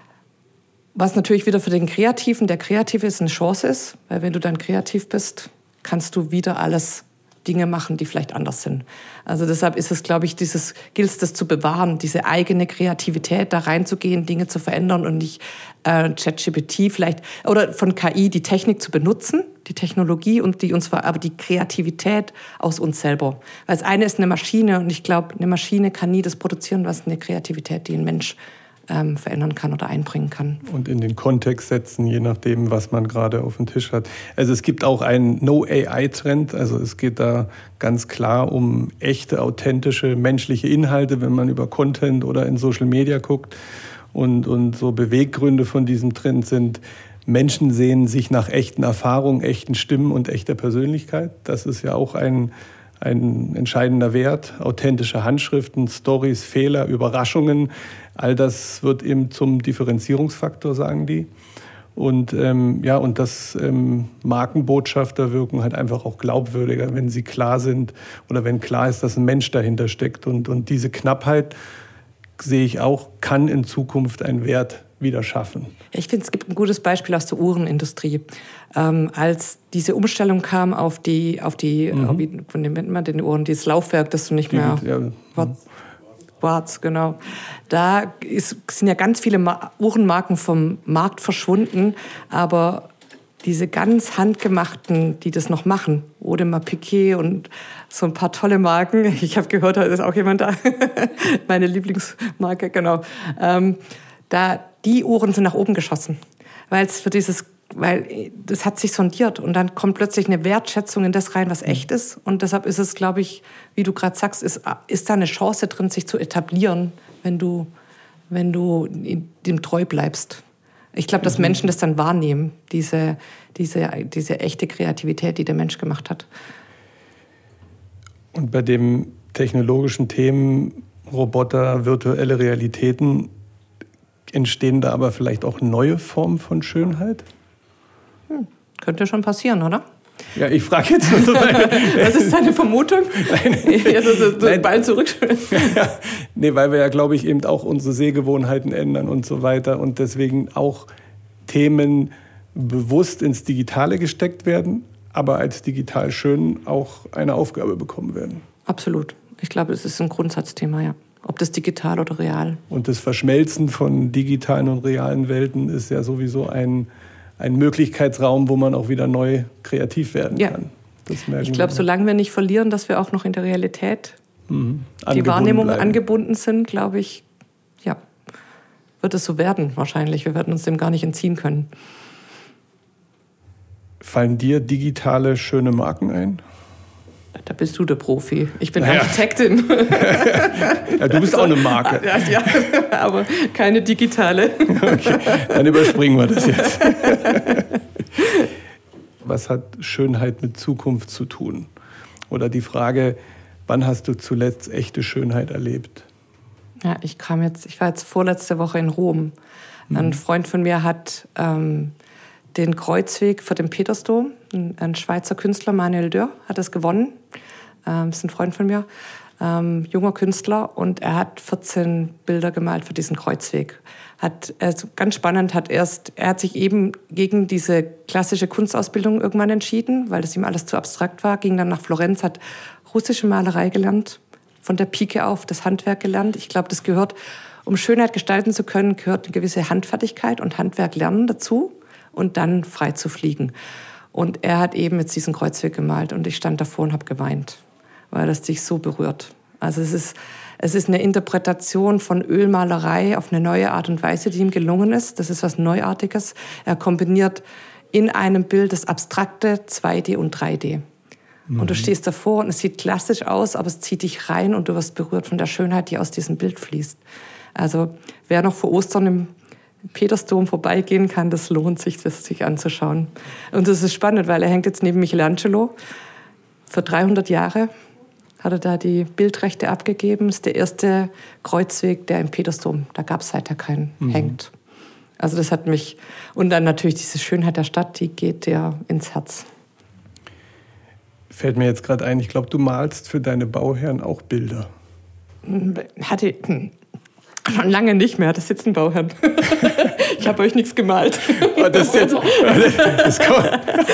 Was natürlich wieder für den Kreativen, der Kreative ist, eine Chance ist, weil wenn du dann kreativ bist, kannst du wieder alles Dinge machen, die vielleicht anders sind. Also deshalb ist es, glaube ich, dieses, gilt es das zu bewahren, diese eigene Kreativität, da reinzugehen, Dinge zu verändern und nicht äh, ChatGPT vielleicht, oder von K I die Technik zu benutzen, die Technologie und die uns, aber die Kreativität aus uns selber. Weil das eine ist eine Maschine und ich glaube, eine Maschine kann nie das produzieren, was eine Kreativität, die ein Mensch Ähm, verändern kann oder einbringen kann. Und in den Kontext setzen, je nachdem, was man gerade auf dem Tisch hat. Also es gibt auch einen No-A I-Trend. Also es geht da ganz klar um echte, authentische, menschliche Inhalte, wenn man über Content oder in Social Media guckt. Und, und so Beweggründe von diesem Trend sind, Menschen sehen sich nach echten Erfahrungen, echten Stimmen und echter Persönlichkeit. Das ist ja auch ein Ein entscheidender Wert, authentische Handschriften, Storys, Fehler, Überraschungen, all das wird eben zum Differenzierungsfaktor, sagen die. Und ähm, ja, und dass ähm, Markenbotschafter wirken halt einfach auch glaubwürdiger, wenn sie klar sind oder wenn klar ist, dass ein Mensch dahinter steckt. Und, und diese Knappheit, sehe ich auch, kann in Zukunft einen Wert wieder schaffen. Ich finde, es gibt ein gutes Beispiel aus der Uhrenindustrie. Ähm, als diese Umstellung kam auf die, auf die, mhm. wie, von dem nennt man den Uhren, dieses Laufwerk, das du nicht mehr, ja. Quarz, genau. Da ist, sind ja ganz viele Ma- Uhrenmarken vom Markt verschwunden, aber diese ganz handgemachten, die das noch machen, Audemars Piguet und so ein paar tolle Marken. Ich habe gehört, da ist auch jemand da. Meine Lieblingsmarke, genau. Ähm, da die Uhren sind nach oben geschossen, weil es für dieses, weil das hat sich sondiert und dann kommt plötzlich eine Wertschätzung in das rein, was echt ist. Und deshalb ist es, glaube ich, wie du gerade sagst, ist, ist da eine Chance drin, sich zu etablieren, wenn du, wenn du dem treu bleibst. Ich glaube, dass Menschen das dann wahrnehmen, diese, diese, diese echte Kreativität, die der Mensch gemacht hat. Und bei den technologischen Themen Roboter, virtuelle Realitäten, entstehen da aber vielleicht auch neue Formen von Schönheit? Hm, könnte schon passieren, oder? Ja, ich frage jetzt nur so. Was ist deine Vermutung? Nein. Jetzt ist der Ball zurück. Ja, nee, weil wir ja, glaube ich, eben auch unsere Sehgewohnheiten ändern und so weiter und deswegen auch Themen bewusst ins Digitale gesteckt werden, aber als digital schön auch eine Aufgabe bekommen werden. Absolut. Ich glaube, es ist ein Grundsatzthema, ja. Ob das digital oder real. Und das Verschmelzen von digitalen und realen Welten ist ja sowieso ein, ein Möglichkeitsraum, wo man auch wieder neu kreativ werden ja. kann. Das merken ich glaube, wir. Solange wir nicht verlieren, dass wir auch noch in der Realität mhm. die Wahrnehmung bleiben. angebunden sind, glaube ich, ja, wird es so werden wahrscheinlich. Wir werden uns dem gar nicht entziehen können. Fallen dir digitale schöne Marken ein? Da bist du der Profi. Ich bin naja. Architektin. Ja, du bist auch eine Marke. Ja, ja, aber keine digitale. Okay, dann überspringen wir das jetzt. Was hat Schönheit mit Zukunft zu tun? Oder die Frage, wann hast du zuletzt echte Schönheit erlebt? Ja, ich kam jetzt, ich war jetzt vorletzte Woche in Rom. Mhm. Ein Freund von mir hat ähm, den Kreuzweg vor dem Petersdom, ein, ein Schweizer Künstler, Manuel Dürr, hat das gewonnen. Ähm, das ist ein Freund von mir, ähm, junger Künstler, und er hat vierzehn Bilder gemalt für diesen Kreuzweg. Hat, also ganz spannend, hat erst, er hat sich eben gegen diese klassische Kunstausbildung irgendwann entschieden, weil das ihm alles zu abstrakt war, ging dann nach Florenz, hat russische Malerei gelernt, von der Pike auf das Handwerk gelernt. Ich glaube, das gehört, um Schönheit gestalten zu können, gehört eine gewisse Handfertigkeit und Handwerk lernen dazu und dann frei zu fliegen. Und er hat eben jetzt diesen Kreuzweg gemalt und ich stand davor und habe geweint, weil das dich so berührt. Also es ist, es ist eine Interpretation von Ölmalerei auf eine neue Art und Weise, die ihm gelungen ist. Das ist was Neuartiges. Er kombiniert in einem Bild das Abstrakte, zwei D und drei D. Mhm. Und du stehst davor und es sieht klassisch aus, aber es zieht dich rein und du wirst berührt von der Schönheit, die aus diesem Bild fließt. Also wer noch vor Ostern im Petersdom vorbeigehen kann, das lohnt sich, das sich anzuschauen. Und das ist spannend, weil er hängt jetzt neben Michelangelo. Für dreihundert Jahre hat er da die Bildrechte abgegeben. Das ist der erste Kreuzweg, der im Petersdom, da gab es seither keinen, mhm. hängt. Also das hat mich, und dann natürlich diese Schönheit der Stadt, die geht dir ins Herz. Fällt mir jetzt gerade ein, ich glaube, du malst für deine Bauherren auch Bilder. Hatte schon lange nicht mehr, das sitzen Bauherren. Ich habe euch nichts gemalt. Oh, das ist jetzt, das kommt.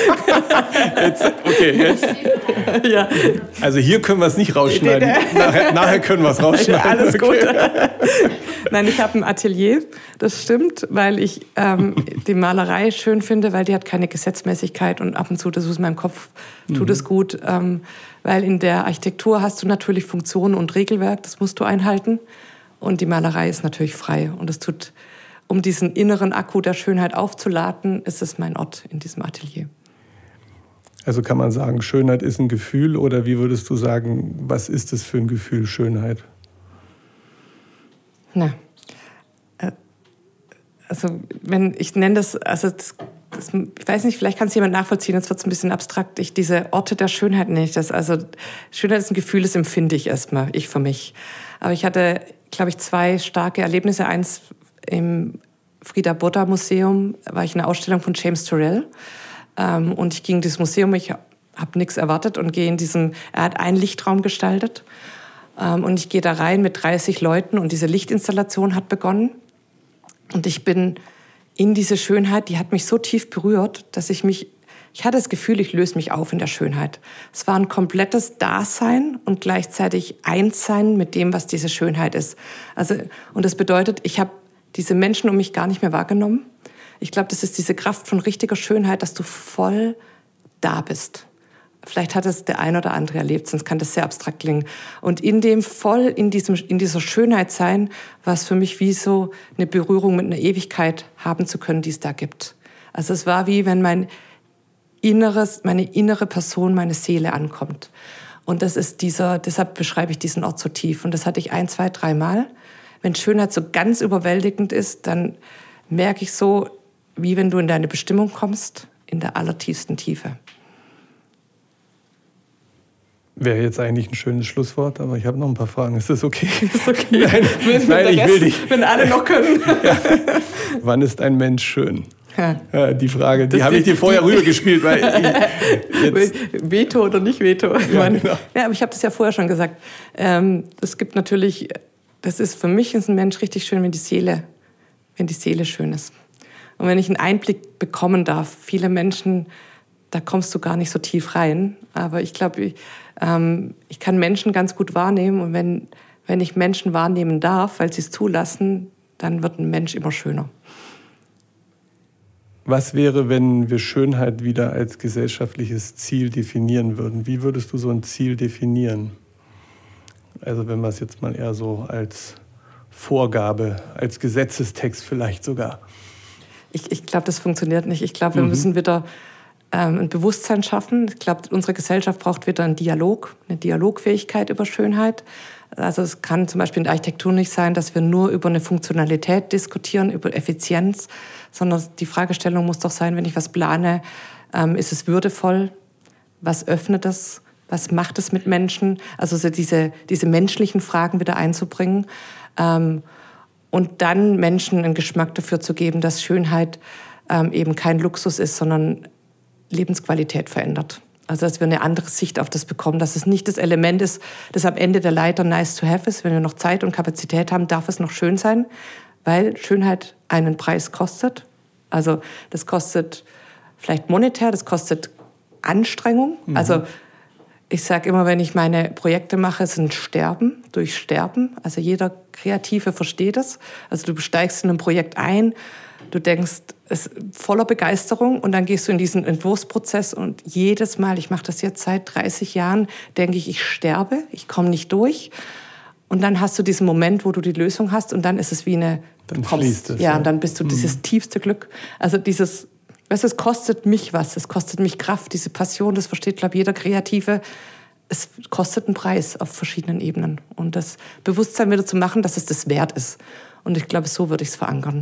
Jetzt, okay, jetzt. Ja. Also hier können wir es nicht rausschneiden. Nachher, nachher können wir es rausschneiden. Ja, alles gut. Okay. Nein, ich habe ein Atelier, das stimmt, weil ich ähm, die Malerei schön finde, weil die hat keine Gesetzmäßigkeit und ab und zu, das ist in meinem Kopf, tut mhm. es gut. Ähm, weil in der Architektur hast du natürlich Funktionen und Regelwerk, das musst du einhalten. Und die Malerei ist natürlich frei. Und es tut, um diesen inneren Akku der Schönheit aufzuladen, ist es mein Ort in diesem Atelier. Also kann man sagen, Schönheit ist ein Gefühl, oder wie würdest du sagen, was ist es für ein Gefühl, Schönheit? Na, also wenn ich nenne das, also das, das, ich weiß nicht, vielleicht kann es jemand nachvollziehen, jetzt wird es ein bisschen abstrakt. Ich, diese Orte der Schönheit nenne ich das. Also Schönheit ist ein Gefühl, das empfinde ich erstmal, ich für mich. Aber ich hatte, glaube ich, zwei starke Erlebnisse. Eins im Frida-Botha-Museum war ich in einer Ausstellung von James Turrell. Ähm, und ich ging in dieses Museum, ich habe nichts erwartet und gehe in diesem, er hat einen Lichtraum gestaltet. Ähm, und ich gehe da rein mit dreißig Leuten und diese Lichtinstallation hat begonnen. Und ich bin in diese Schönheit, die hat mich so tief berührt, dass ich mich, ich hatte das Gefühl, ich löse mich auf in der Schönheit. Es war ein komplettes Dasein und gleichzeitig Einssein mit dem, was diese Schönheit ist. Also, und das bedeutet, ich habe diese Menschen um mich gar nicht mehr wahrgenommen. Ich glaube, das ist diese Kraft von richtiger Schönheit, dass du voll da bist. Vielleicht hat es der ein oder andere erlebt, sonst kann das sehr abstrakt klingen. Und in dem voll, in, diesem, in dieser Schönheit sein, war es für mich wie so eine Berührung mit einer Ewigkeit haben zu können, die es da gibt. Also es war wie, wenn mein Inneres, meine innere Person, meine Seele ankommt. Und das ist dieser, deshalb beschreibe ich diesen Ort so tief. Und das hatte ich ein, zwei, drei Mal. Wenn Schönheit so ganz überwältigend ist, dann merke ich so, wie wenn du in deine Bestimmung kommst, in der allertiefsten Tiefe. Wäre jetzt eigentlich ein schönes Schlusswort, aber ich habe noch ein paar Fragen. Ist das okay? Ist okay. Nein, nein ich will nicht. Wenn alle noch können. Ja. Wann ist ein Mensch schön? Ja. Ja, die Frage, die habe ich dir vorher rübergespielt. Weil ich jetzt Veto oder nicht Veto. Ich ja, meine, genau. ja, aber ich habe das ja vorher schon gesagt. Ähm, es gibt natürlich, das ist für mich ist ein Mensch richtig schön, wenn die Seele, wenn die Seele schön ist. Und wenn ich einen Einblick bekommen darf, viele Menschen, da kommst du gar nicht so tief rein. Aber ich glaube, ich, ähm, ich kann Menschen ganz gut wahrnehmen. Und wenn, wenn ich Menschen wahrnehmen darf, weil sie es zulassen, dann wird ein Mensch immer schöner. Was wäre, wenn wir Schönheit wieder als gesellschaftliches Ziel definieren würden? Wie würdest du so ein Ziel definieren? Also wenn wir es jetzt mal eher so als Vorgabe, als Gesetzestext vielleicht sogar. Ich, ich glaube, das funktioniert nicht. Ich glaube, wir Mhm. müssen wieder ähm, ein Bewusstsein schaffen. Ich glaube, unsere Gesellschaft braucht wieder einen Dialog, eine Dialogfähigkeit über Schönheit. Also es kann zum Beispiel in der Architektur nicht sein, dass wir nur über eine Funktionalität diskutieren, über Effizienz, sondern die Fragestellung muss doch sein, wenn ich was plane, ähm, ist es würdevoll? Was öffnet es? Was macht es mit Menschen? Also so diese, diese menschlichen Fragen wieder einzubringen. Ähm, und dann Menschen einen Geschmack dafür zu geben, dass Schönheit ähm, eben kein Luxus ist, sondern Lebensqualität verändert. Also dass wir eine andere Sicht auf das bekommen, dass es nicht das Element ist, das am Ende der Leiter nice to have ist. Wenn wir noch Zeit und Kapazität haben, darf es noch schön sein, weil Schönheit einen Preis kostet. Also das kostet vielleicht monetär, das kostet Anstrengung. Mhm. Also ich sage immer, wenn ich meine Projekte mache, es ist ein Sterben durch Sterben. Also jeder Kreative versteht das. Also du steigst in ein Projekt ein, du denkst, es ist voller Begeisterung und dann gehst du in diesen Entwurfsprozess und jedes Mal, ich mache das jetzt seit dreißig Jahren, denke ich, ich sterbe, ich komme nicht durch. Und dann hast du diesen Moment, wo du die Lösung hast und dann ist es wie eine... Dann kommst, fließt es. Ja, ja, und dann bist du dieses mhm. tiefste Glück. Also dieses, weißt du, es kostet mich was, es kostet mich Kraft, diese Passion, das versteht, glaube ich, jeder Kreative. Es kostet einen Preis auf verschiedenen Ebenen. Und das Bewusstsein wieder zu machen, dass es das wert ist. Und ich glaube, so würde ich es verankern.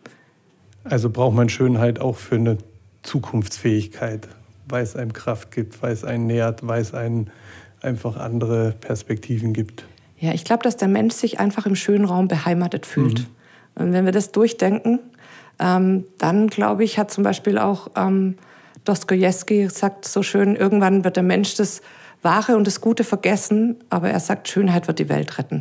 Also braucht man Schönheit auch für eine Zukunftsfähigkeit, weil es einem Kraft gibt, weil es einen nährt, weil es einen einfach andere Perspektiven gibt. Ja, ich glaube, dass der Mensch sich einfach im schönen Raum beheimatet fühlt. Mhm. Und wenn wir das durchdenken, ähm, dann, glaube ich, hat zum Beispiel auch ähm, Dostojewski gesagt so schön, irgendwann wird der Mensch das Wahre und das Gute vergessen, aber er sagt, Schönheit wird die Welt retten.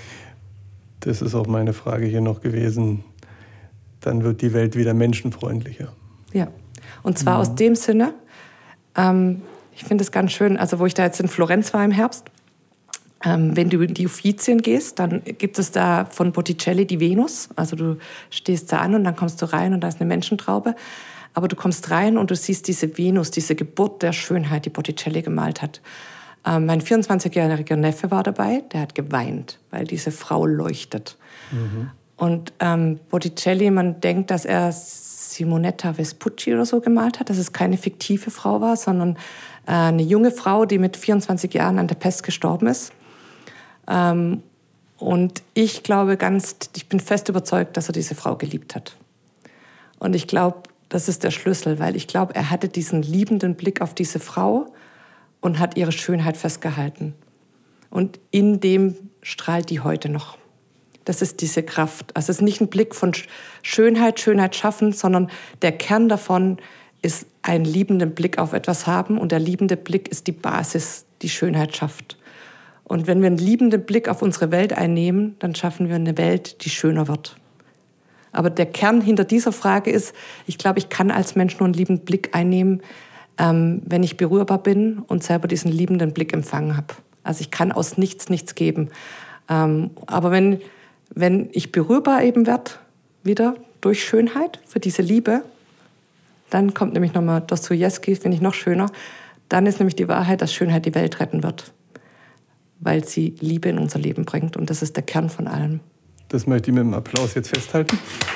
Das ist auch meine Frage hier noch gewesen. Dann wird die Welt wieder menschenfreundlicher. Ja, und zwar mhm. aus dem Sinne, ähm, ich finde es ganz schön, also wo ich da jetzt in Florenz war im Herbst, ähm, wenn du in die Uffizien gehst, dann gibt es da von Botticelli die Venus. Also du stehst da an und dann kommst du rein und da ist eine Menschentraube. Aber du kommst rein und du siehst diese Venus, diese Geburt der Schönheit, die Botticelli gemalt hat. Ähm, mein vierundzwanzigjähriger Neffe war dabei, der hat geweint, weil diese Frau leuchtet. Mhm. Und ähm, Botticelli, man denkt, dass er Simonetta Vespucci oder so gemalt hat, dass es keine fiktive Frau war, sondern äh, eine junge Frau, die mit vierundzwanzig Jahren an der Pest gestorben ist. Ähm, und ich glaube ganz, ich bin fest überzeugt, dass er diese Frau geliebt hat. Und ich glaube, das ist der Schlüssel, weil ich glaube, er hatte diesen liebenden Blick auf diese Frau und hat ihre Schönheit festgehalten. Und in dem strahlt die heute noch. Das ist diese Kraft. Also es ist nicht ein Blick von Schönheit, Schönheit schaffen, sondern der Kern davon ist einen liebenden Blick auf etwas haben. Und der liebende Blick ist die Basis, die Schönheit schafft. Und wenn wir einen liebenden Blick auf unsere Welt einnehmen, dann schaffen wir eine Welt, die schöner wird. Aber der Kern hinter dieser Frage ist, ich glaube, ich kann als Mensch nur einen liebenden Blick einnehmen, ähm, wenn ich berührbar bin und selber diesen liebenden Blick empfangen habe. Also ich kann aus nichts nichts geben. Ähm, aber wenn... Wenn ich berührbar eben werde, wieder durch Schönheit, für diese Liebe, dann kommt nämlich nochmal Dostojewski, finde ich noch schöner, dann ist nämlich die Wahrheit, dass Schönheit die Welt retten wird, weil sie Liebe in unser Leben bringt und das ist der Kern von allem. Das möchte ich mit einem Applaus jetzt festhalten.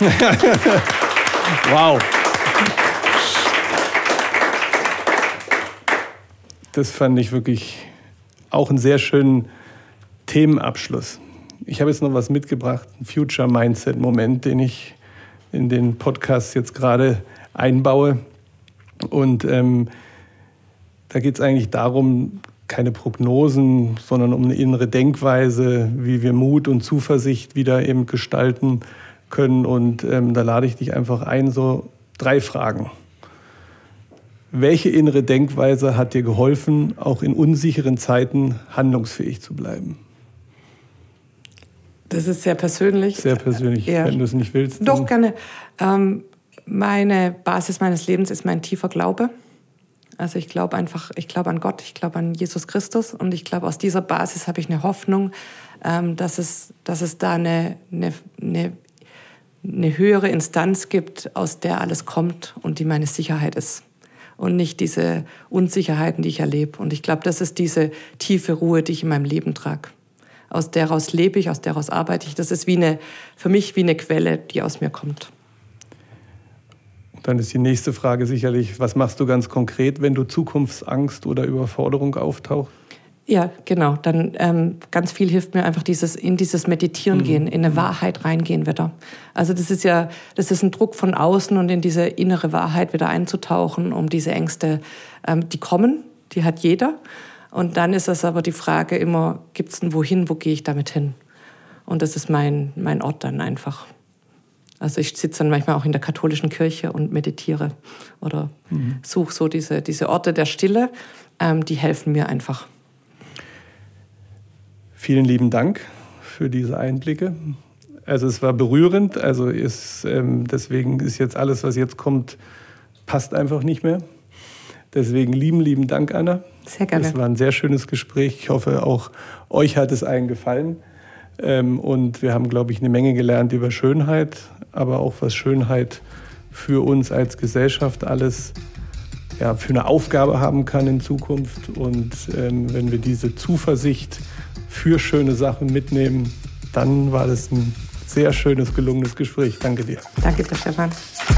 Wow! Das fand ich wirklich auch einen sehr schönen Themenabschluss. Ich habe jetzt noch was mitgebracht, einen Future-Mindset-Moment, den ich in den Podcast jetzt gerade einbaue. Und ähm, da geht es eigentlich darum, keine Prognosen, sondern um eine innere Denkweise, wie wir Mut und Zuversicht wieder eben gestalten können. Und ähm, da lade ich dich einfach ein, so drei Fragen. Welche innere Denkweise hat dir geholfen, auch in unsicheren Zeiten handlungsfähig zu bleiben? Das ist sehr persönlich. Sehr persönlich, ja. Wenn du es nicht willst. Doch, gerne. Ähm, meine Basis meines Lebens ist mein tiefer Glaube. Also ich glaube einfach, ich glaube an Gott, ich glaube an Jesus Christus und ich glaube, aus dieser Basis habe ich eine Hoffnung, ähm, dass es, dass es da eine, eine, eine, eine höhere Instanz gibt, aus der alles kommt und die meine Sicherheit ist. Und nicht diese Unsicherheiten, die ich erlebe. Und ich glaube, das ist diese tiefe Ruhe, die ich in meinem Leben trage. Aus der raus lebe ich, aus der raus arbeite ich. Das ist wie eine, für mich wie eine Quelle, die aus mir kommt. Dann ist die nächste Frage sicherlich, was machst du ganz konkret, wenn du Zukunftsangst oder Überforderung auftaucht? Ja, genau. Dann ähm, ganz viel hilft mir einfach dieses in dieses Meditieren mhm. gehen, in eine Wahrheit reingehen wieder. Also das ist ja, das ist ein Druck von außen und in diese innere Wahrheit wieder einzutauchen, um diese Ängste, ähm, die kommen, die hat jeder. Und dann ist es aber die Frage immer, gibt es ein Wohin, wo gehe ich damit hin? Und das ist mein, mein Ort dann einfach. Also ich sitze dann manchmal auch in der katholischen Kirche und meditiere oder mhm. suche so diese, diese Orte der Stille, ähm, die helfen mir einfach. Vielen lieben Dank für diese Einblicke. Also es war berührend, also ist, ähm, deswegen ist jetzt alles, was jetzt kommt, passt einfach nicht mehr. Deswegen lieben, lieben Dank, Anna. Sehr gerne. Es war ein sehr schönes Gespräch. Ich hoffe, auch euch hat es allen gefallen. Ähm, und wir haben, glaube ich, eine Menge gelernt über Schönheit, aber auch was Schönheit für uns als Gesellschaft alles ja, für eine Aufgabe haben kann in Zukunft. Und ähm, wenn wir diese Zuversicht für schöne Sachen mitnehmen, dann war das ein sehr schönes, gelungenes Gespräch. Danke dir. Danke dir, Stefan.